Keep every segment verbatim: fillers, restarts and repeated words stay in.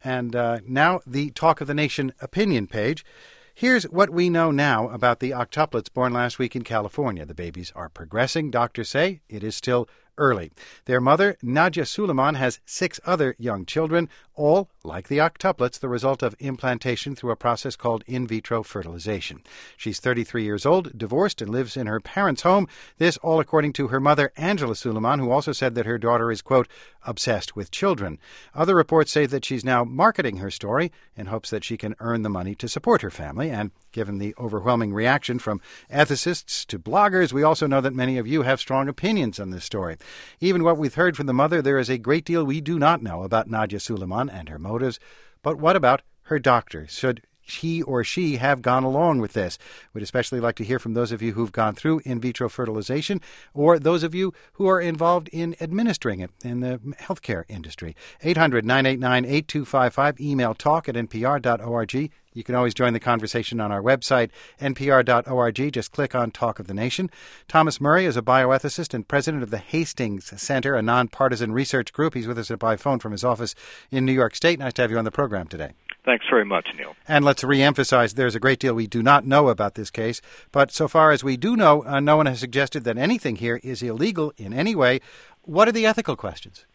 And uh, now the Talk of the Nation opinion page. Here's what we know now about the octuplets born last week in California. The babies are progressing. Doctors say it is still early. Their mother, Nadia Suleiman, has six other young children, all, like the octuplets, the result of implantation through a process called in vitro fertilization. She's thirty-three years old, divorced, and lives in her parents' home. This all according to her mother, Angela Suleiman, who also said that her daughter is, quote, obsessed with children. Other reports say that she's now marketing her story in hopes that she can earn the money to support her family. And given the overwhelming reaction from ethicists to bloggers, we also know that many of you have strong opinions on this story. Even what we've heard from the mother, there is a great deal we do not know about Nadia Suleiman and her motives. But what about her doctor? Should he or she have gone along with this? We'd especially like to hear from those of you who've gone through in vitro fertilization or those of you who are involved in administering it in the healthcare industry. eight hundred, nine eight nine, eight two five five. Email talk at n p r dot org. You can always join the conversation on our website, n p r dot org. Just click on Talk of the Nation. Thomas Murray is a bioethicist and president of the Hastings Center, a nonpartisan research group. He's with us by phone from his office in New York State. Nice to have you on the program today. Thanks very much, Neil. And let's reemphasize there's a great deal we do not know about this case. But so far as we do know, uh, no one has suggested that anything here is illegal in any way. What are the ethical questions?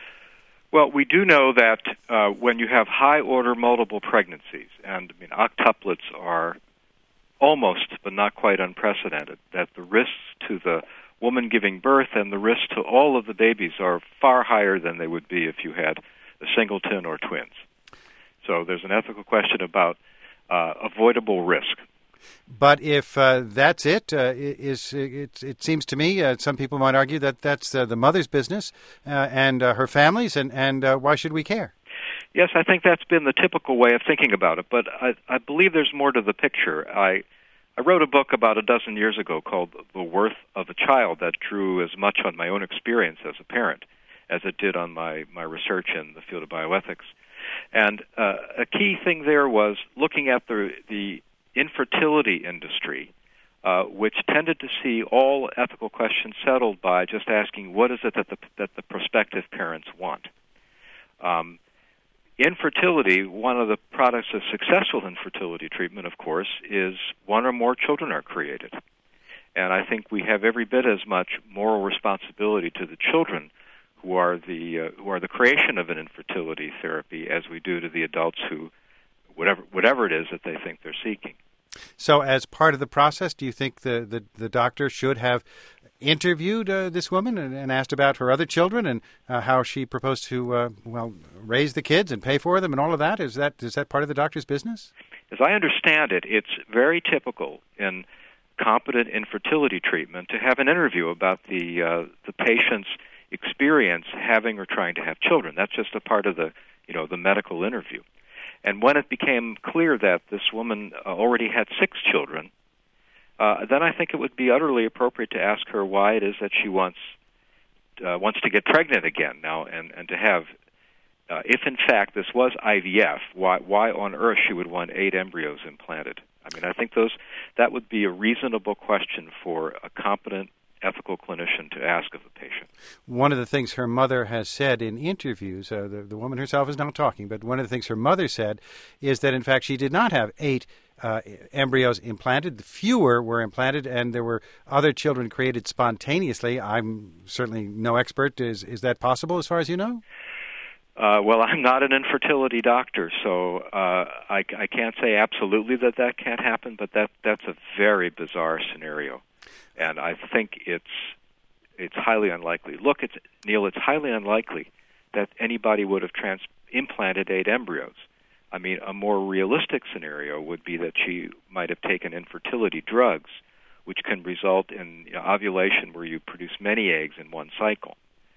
Well, we do know that uh, when you have high-order multiple pregnancies, and I mean, octuplets are almost but not quite unprecedented, that the risks to the woman giving birth and the risks to all of the babies are far higher than they would be if you had a singleton or twins. So there's an ethical question about uh, avoidable risk. But if uh, that's it, uh, is it, it seems to me, uh, some people might argue that that's uh, the mother's business uh, and uh, her family's, and, and uh, why should we care? Yes, I think that's been the typical way of thinking about it, but I, I believe there's more to the picture. I, I wrote a book about a dozen years ago called The Worth of a Child that drew as much on my own experience as a parent as it did on my, my research in the field of bioethics. And uh, a key thing there was looking at the the infertility industry, uh, which tended to see all ethical questions settled by just asking what is it that the that the prospective parents want. Um, infertility, one of the products of successful infertility treatment, of course, is one or more children are created. And I think we have every bit as much moral responsibility to the children who are the uh, who are the creation of an infertility therapy as we do to the adults who, whatever whatever it is that they think they're seeking. So as part of the process, do you think the, the, the doctor should have interviewed uh, this woman and, and asked about her other children and uh, how she proposed to, uh, well, raise the kids and pay for them and all of that? Is that is that part of the doctor's business? As I understand it, it's very typical in competent infertility treatment to have an interview about the uh, the patient's experience having or trying to have children. That's just a part of the, you know, the medical interview. And when it became clear that this woman uh, already had six children, uh, then I think it would be utterly appropriate to ask her why it is that she wants uh, wants to get pregnant again now, and, and to have, uh, if in fact this was I V F, why why on earth she would want eight embryos implanted. I mean, I think those that would be a reasonable question for a competent ethical clinician to ask of a patient. One of the things her mother has said in interviews, uh, the, the woman herself is not talking, but one of the things her mother said is that, in fact, she did not have eight uh, embryos implanted. Fewer were implanted, and there were other children created spontaneously. I'm certainly no expert. Is, is that possible as far as you know? Uh, well, I'm not an infertility doctor, so uh, I, I can't say absolutely that that can't happen, but that that's a very bizarre scenario. And I think it's it's highly unlikely. Look, it's Neil, it's highly unlikely that anybody would have trans- implanted eight embryos. I mean, a more realistic scenario would be that she might have taken infertility drugs, which can result in, you know, ovulation where you produce many eggs in one cycle.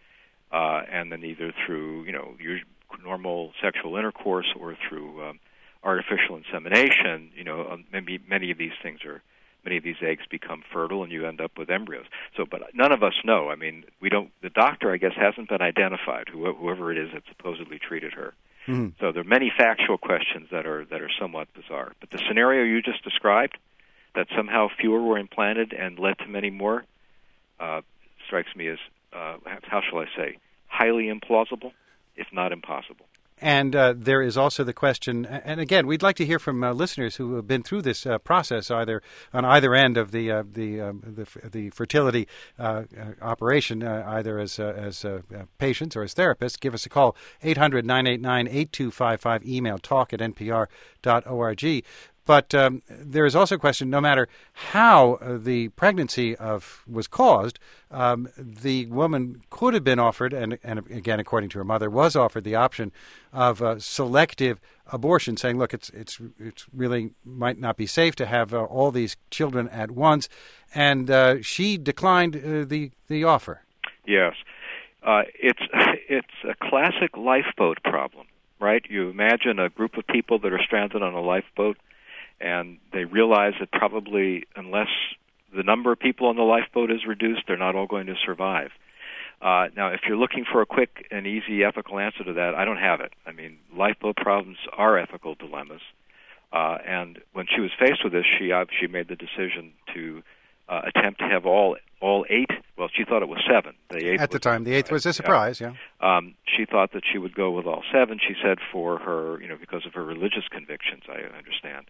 Uh, and then either through, you know, your normal sexual intercourse or through um, artificial insemination, you know, um, maybe many of these things are, many of these eggs become fertile and you end up with embryos. So, but none of us know. I mean, we don't, the doctor, I guess, hasn't been identified, who, whoever it is that supposedly treated her. Mm-hmm. So there are many factual questions that are, that are somewhat bizarre. But the scenario you just described, that somehow fewer were implanted and led to many more, uh, strikes me as, uh, how shall I say, highly implausible, if not impossible. And uh, there is also the question, and again, we'd like to hear from uh, listeners who have been through this uh, process, either on either end of the uh, the, um, the the fertility uh, operation, uh, either as uh, as uh, patients or as therapists. Give us a call, eight hundred, nine eight nine, eight two five five, email talk at n p r dot org. But um, there is also a question, no matter how uh, the pregnancy of was caused, um, the woman could have been offered, and, and again, according to her mother, was offered the option of uh, selective abortion, saying, look, it's it's it's really might not be safe to have uh, all these children at once. And uh, she declined uh, the, the offer. Yes. Uh, it's it's a classic lifeboat problem, right? You imagine a group of people that are stranded on a lifeboat, and they realize that probably unless the number of people on the lifeboat is reduced, they're not all going to survive. Uh, now, if you're looking for a quick and easy ethical answer to that, I don't have it. I mean, lifeboat problems are ethical dilemmas. Uh, and when she was faced with this, she uh, she made the decision to uh, attempt to have all all eight. Well, she thought it was seven. The eighth At the was, time, the eighth was a surprise. Yeah. yeah. Um, she thought that she would go with all seven. She said for her, you know, because of her religious convictions. I understand.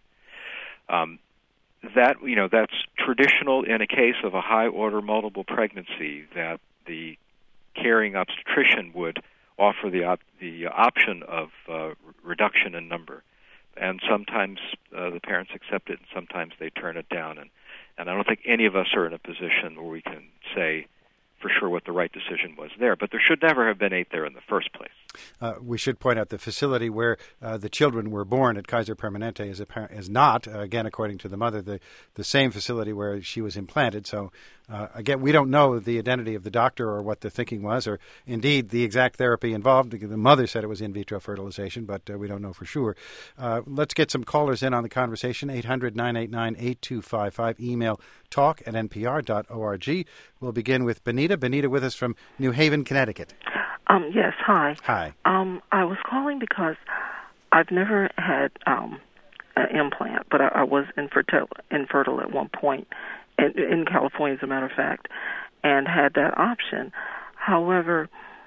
Um, that you know that's traditional in a case of a high-order multiple pregnancy, that the caring obstetrician would offer the op- the option of uh, reduction in number, and sometimes uh, the parents accept it, and sometimes they turn it down. And and I don't think any of us are in a position where we can say for sure what the right decision was there. But there should never have been eight there in the first place. Uh, we should point out the facility where uh, the children were born at Kaiser Permanente is, apparent, is not, uh, again, according to the mother, the, the same facility where she was implanted. So, uh, again, we don't know the identity of the doctor or what the thinking was, or indeed the exact therapy involved. The mother said it was in vitro fertilization, but uh, we don't know for sure. Uh, let's get some callers in on the conversation. eight hundred, nine eight nine, eight two five five. Email talk at n p r dot org. We'll begin with Benita. Benita with us from New Haven, Connecticut. Um, yes, hi. Hi. Um, I was calling because I've never had um, an implant, but I, I was infertile, infertile at one point in, in California, as a matter of fact, and had that option. However,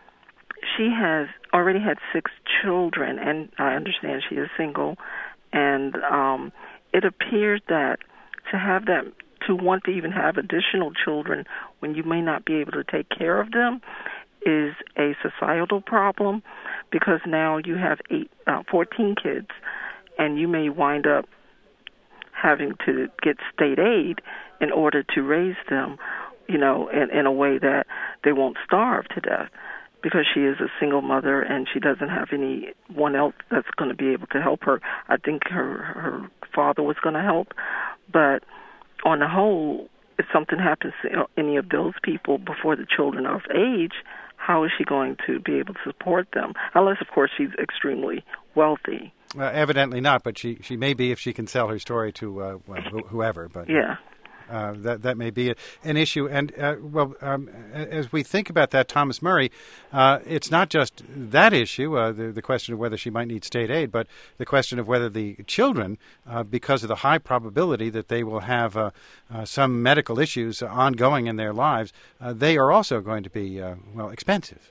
she has already had six children, and I understand she is single, and um, it appears that to have that, to want to even have additional children when you may not be able to take care of them is a societal problem, because now you have eight, uh, fourteen kids, and you may wind up having to get state aid in order to raise them, you know, in, in a way that they won't starve to death, because she is a single mother and she doesn't have anyone else that's going to be able to help her. I think her her father was going to help, but on the whole, if something happens to any of those people before the children are of age, how is she going to be able to support them? Unless, of course, she's extremely wealthy. Uh, evidently not, but she, she may be if she can sell her story to uh, well, wh- whoever. But yeah. Uh, that that may be a, an issue. And, uh, well, um, as we think about that, Thomas Murray, uh, it's not just that issue, uh, the, the question of whether she might need state aid, but the question of whether the children, uh, because of the high probability that they will have uh, uh, some medical issues ongoing in their lives, uh, they are also going to be, uh, well, expensive.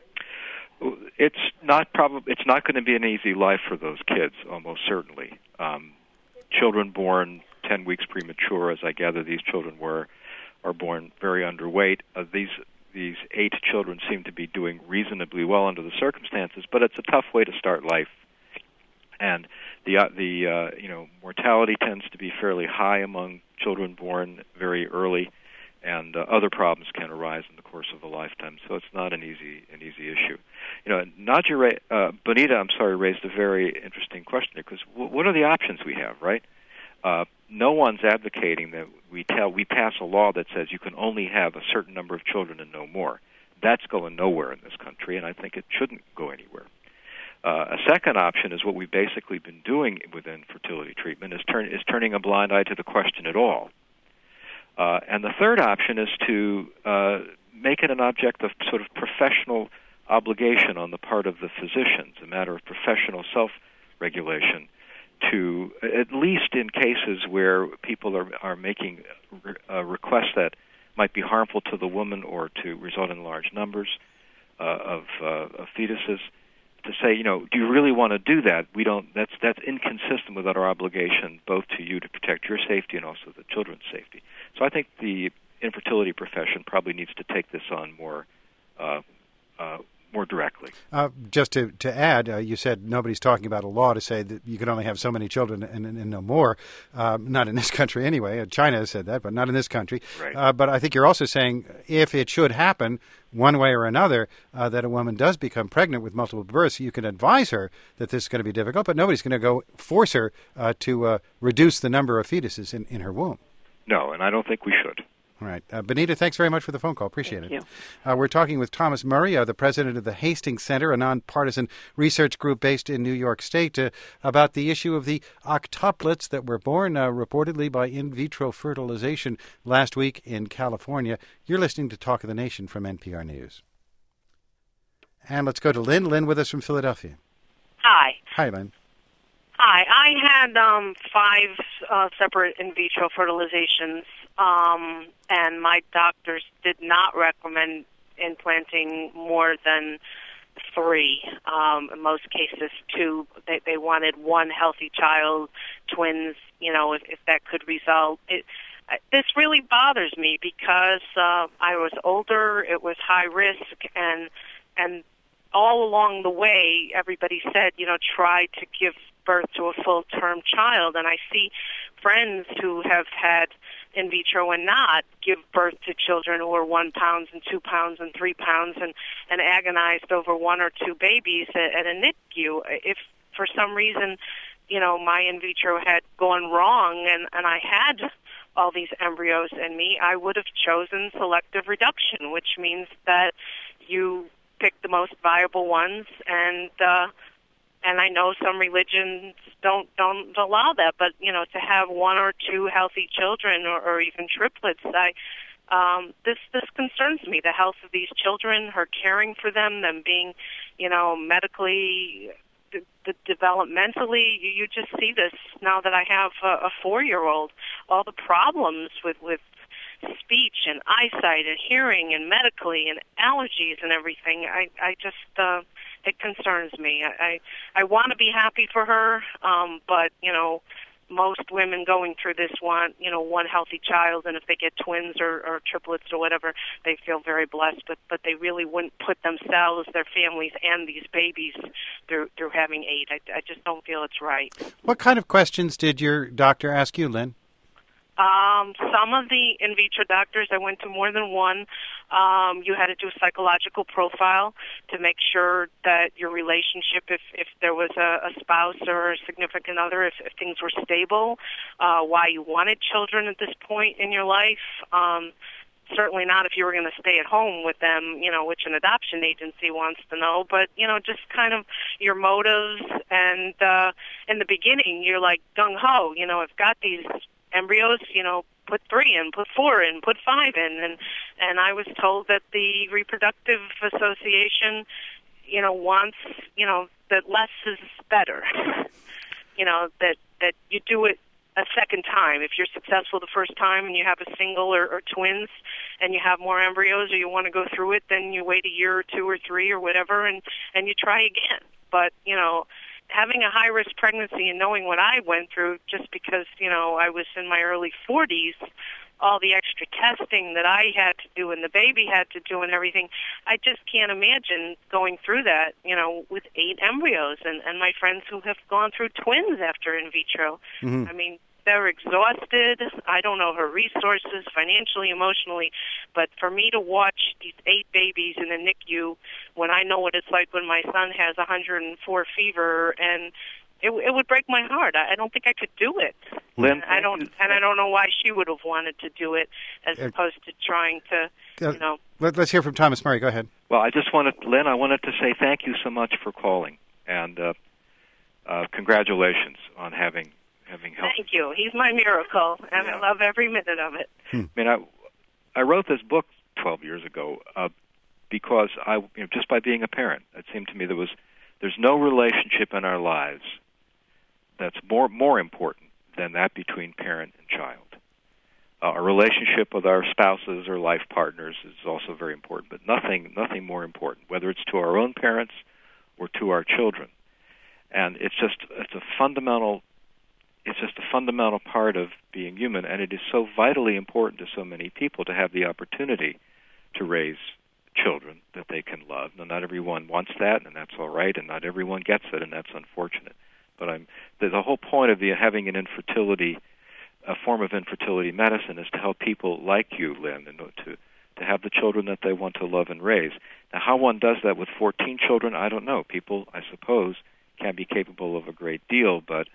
It's not prob- It's not going to be an easy life for those kids, almost certainly. Um, children born ten weeks premature, as I gather these children were, are born very underweight. Uh, these these eight children seem to be doing reasonably well under the circumstances, but it's a tough way to start life. And the uh, the uh, you know mortality tends to be fairly high among children born very early, and uh, other problems can arise in the course of a lifetime. So it's not an easy an easy issue. You know, Nadja, uh, Bonita, I'm sorry, raised a very interesting question because w- what are the options we have, right? Uh, no one's advocating that we tell we pass a law that says you can only have a certain number of children and no more. That's going nowhere in this country, and I think it shouldn't go anywhere. Uh, a second option is what we've basically been doing within fertility treatment is turn is turning a blind eye to the question at all. Uh, and the third option is to uh, make it an object of sort of professional obligation on the part of the physicians, a matter of professional self-regulation, to, at least in cases where people are, are making uh, requests that might be harmful to the woman or to result in large numbers uh, of, uh, of fetuses, to say, you know, do you really want to do that? We don't. That's that's inconsistent with our obligation, both to you to protect your safety and also the children's safety. So I think the infertility profession probably needs to take this on more uh, uh, more directly. Uh, just to, to add, uh, you said nobody's talking about a law to say that you can only have so many children and, and, and no more. Um, not in this country anyway. China has said that, but not in this country. Right. Uh, but I think you're also saying if it should happen one way or another uh, that a woman does become pregnant with multiple births, you can advise her that this is going to be difficult, but nobody's going to go force her uh, to uh, reduce the number of fetuses in, in her womb. No, and I don't think we should. All right. Uh, Benita, thanks very much for the phone call. Appreciate Thank it. you. Uh, we're talking with Thomas Murray, uh, the president of the Hastings Center, a nonpartisan research group based in New York State, uh, about the issue of the octuplets that were born uh, reportedly by in vitro fertilization last week in California. You're listening to Talk of the Nation from N P R News. And let's go to Lynn. Lynn with us from Philadelphia. Hi. Hi, Lynn. Hi. I had um, five uh, separate in vitro fertilizations, um, and my doctors did not recommend implanting more than three. Um, in most cases, two. They, they wanted one healthy child, twins, you know, if, if that could result. It, this really bothers me because uh, I was older, it was high risk, and and all along the way, everybody said, you know, try to give birth to a full-term child. And I see friends who have had in vitro and not give birth to children who are one pound and two pounds and three pounds and, and agonized over one or two babies at, at a N I C U. If for some reason, you know, my in vitro had gone wrong and, and I had all these embryos in me, I would have chosen selective reduction, which means that you pick the most viable ones, and uh, and I know some religions don't don't allow that, but you know, to have one or two healthy children, or, or even triplets, I um, this this concerns me. The health of these children, her caring for them, them being, you know, medically, d- d- developmentally. You, you just see this now that I have a, a four-year-old. All the problems with with speech and eyesight and hearing and medically and allergies and everything. I, I just, uh, it concerns me. I, I, I want to be happy for her, um, but, you know, most women going through this want, you know, one healthy child, and if they get twins or, or triplets or whatever, they feel very blessed, but, but they really wouldn't put themselves, their families, and these babies through, through having eight. I, I just don't feel it's right. What kind of questions did your doctor ask you, Lynn? Um, some of the in vitro doctors, I went to more than one. Um, you had to do a psychological profile to make sure that your relationship, if, if there was a, a spouse or a significant other, if, if things were stable, uh, why you wanted children at this point in your life. Um, certainly not if you were going to stay at home with them, you know, which an adoption agency wants to know, but, you know, just kind of your motives. And uh, in the beginning, you're like gung-ho, you know, I've got these embryos, you know, put three in, put four in, put five in, and and I was told that the Reproductive Association, you know, wants, you know, that less is better. You know, that that you do it a second time. If you're successful the first time and you have a single or, or twins and you have more embryos or you want to go through it, then you wait a year or two or three or whatever and, and you try again. But, you know, having a high-risk pregnancy and knowing what I went through just because, you know, I was in my early forties, all the extra testing that I had to do and the baby had to do and everything, I just can't imagine going through that, you know, with eight embryos. And, and my friends who have gone through twins after in vitro, mm-hmm. I mean, they're exhausted. I don't know her resources, financially, emotionally. But for me to watch these eight babies in the N I C U when I know what it's like when my son has one hundred four fever, and it, it would break my heart. I, I don't think I could do it. Lynn, and I don't, and I don't know why she would have wanted to do it as opposed to trying to, you know. Let, let's hear from Thomas Murray. Go ahead. Well, I just wanted, Lynn, I wanted to say thank you so much for calling, and uh, uh, congratulations on having. Having helped. Thank you. He's my miracle, and yeah. I love every minute of it. Hmm. I mean, I, I wrote this book twelve years ago uh, because I, you know, just by being a parent, it seemed to me there was, there's no relationship in our lives that's more more important than that between parent and child. Uh, our relationship with our spouses or life partners is also very important, but nothing nothing more important, whether it's to our own parents or to our children. And it's just it's a fundamental it's just a fundamental part of being human, and it is so vitally important to so many people to have the opportunity to raise children that they can love. Now, not everyone wants that, and that's all right, and not everyone gets it, and that's unfortunate. But I'm the, the whole point of the having an infertility, a form of infertility medicine, is to help people like you, Lynn, and to to have the children that they want to love and raise. Now, how one does that with fourteen children, I don't know. People, I suppose, can be capable of a great deal, but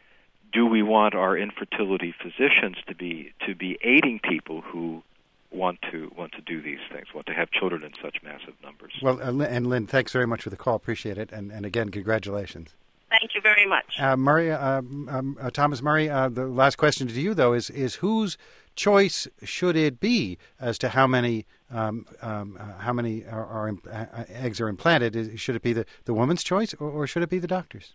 do we want our infertility physicians to be to be aiding people who want to want to do these things, want to have children in such massive numbers? Well, uh, and Lynn, thanks very much for the call. Appreciate it, and and again, congratulations. Thank you very much. Uh, Murray, uh, um, uh, Thomas Murray, uh, the last question to you, though, is is whose choice should it be as to how many um, um, uh, how many are, are uh, eggs are implanted? Is, should it be the, the woman's choice, or, or should it be the doctor's?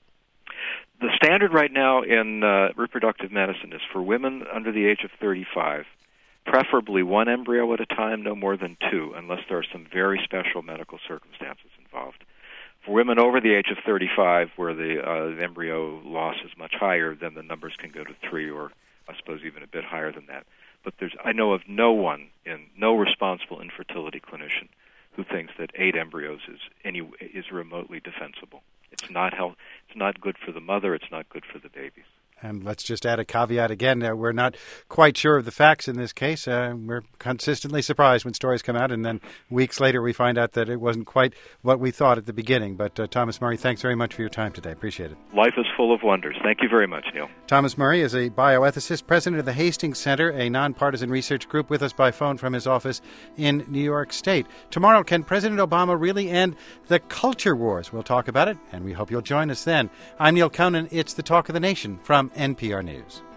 The standard right now in uh, reproductive medicine is for women under the age of thirty-five, preferably one embryo at a time, no more than two, unless there are some very special medical circumstances involved. For women over the age of thirty-five, where the, uh, the embryo loss is much higher, then the numbers can go to three, or I suppose even a bit higher than that. But there's, I know of no one, in no responsible infertility clinician, who thinks that eight embryos is any is remotely defensible. It's not health. It's not good for the mother. It's not good for the babies. And let's just add a caveat again. Uh, we're not quite sure of the facts in this case. Uh, we're consistently surprised when stories come out, and then weeks later we find out that it wasn't quite what we thought at the beginning. But uh, Thomas Murray, thanks very much for your time today. Appreciate it. Life is full of wonders. Thank you very much, Neil. Thomas Murray is a bioethicist, president of the Hastings Center, a nonpartisan research group, with us by phone from his office in New York State. Tomorrow, can President Obama really end the culture wars? We'll talk about it, and we hope you'll join us then. I'm Neil Conan. It's the Talk of the Nation from N P R News.